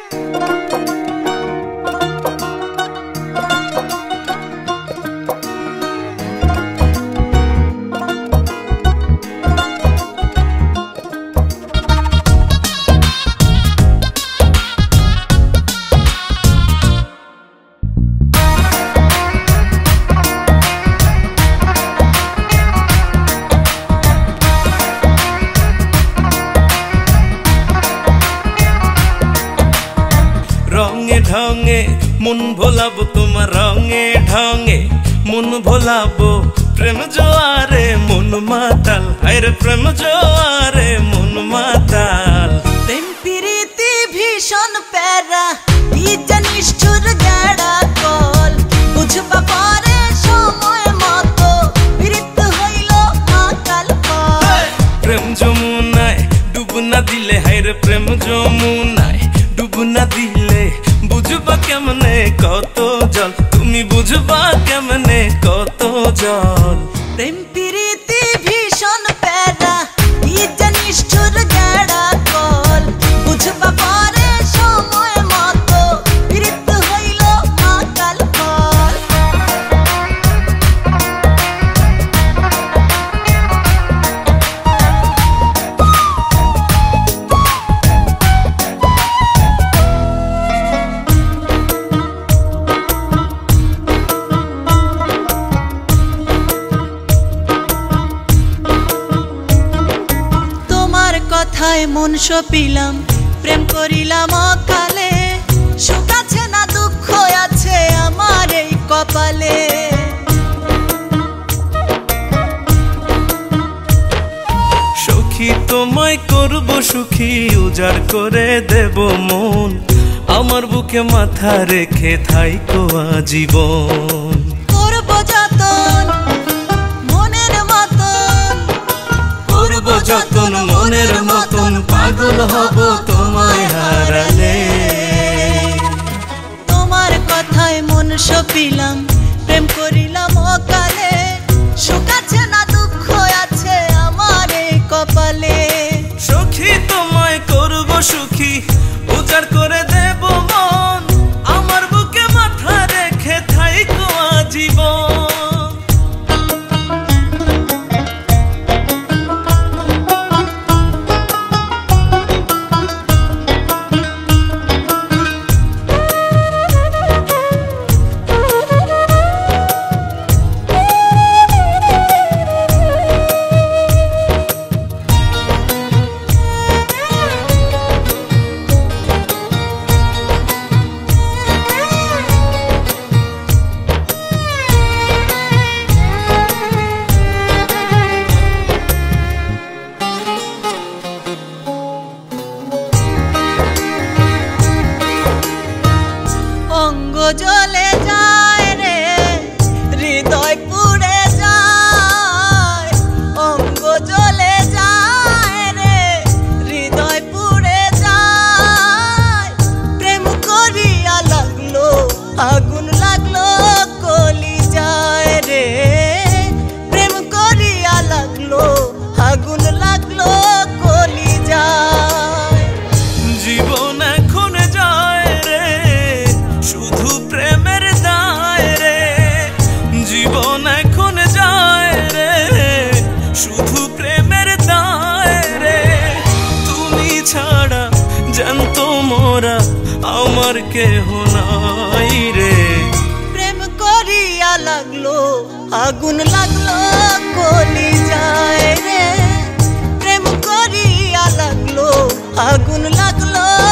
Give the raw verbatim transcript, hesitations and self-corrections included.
रंगे ढंगे मन भोलाबो तुम्हार रंगे ढंगे मन भोलाबो प्रेम जोआरे मन माताल हायरे प्रेम जोआरे मन माताल प्रेम प्रीति भीषण प्यारा ई जनिष्ठुर गाड़ा कल बुझबा पारे समय मतो प्रीत हইলো आकाल कल प्रेम যমুনায় ডুব না দিলে হায়রে প্রেম যমুনায় ডুব না দিলে বুঝবা কেমনে কত জল তুমি বুঝবা কেমনে কত জল प्रेम प्रीति भीषण प्यारा ई जनिष्ठुर गाड़ा कल बुझबा पारे समय मतो प्रीत हইলো आकाल कल কথায় মন সপিলাম প্রেম করিলাম অকালে সুখ আছে না দুঃখ আছে আমার এই কপালে সখী তোমায় করব সুখী উজাড় করে দেব মন আমার বুকে মাথা রেখে থাইকো আজীবন করব যতন মনের মতন করব যতন মনের মতন পাগল হব তোমায় হারালে তোমার কথায় মন সপিলাম প্রেম করিলাম অকালে সুখ আছে না দুঃখ আছে আমার এই কপালে সখী তোমায় করব সুখী উজাড় করে দেব মন আমার বুকে মাথা রেখে থাইকো আজীবন জ্বলে যায় রে হৃদয় পুড়ে যায় অঙ্গ জ্বলে যায় রে হৃদয় পুড়ে যায় প্রেম করিয়া লাগলো আগুন লাগলো কলি যায় রে প্রেম করিয়া লাগলো আগুন লাগলো কলি যায় জীবন এখন যায় রে শুধু প্রেমের দায় রে জীবন এখন যায় রে শুধু প্রেমের দায় রে তুমি ছাড়া জানতো মোরা আমার কেহ নাই রে প্রেম করিয়া লাগলো আগুন লাগলো কলি যায় রে প্রেম করিয়া লাগলো আগুন লাগলো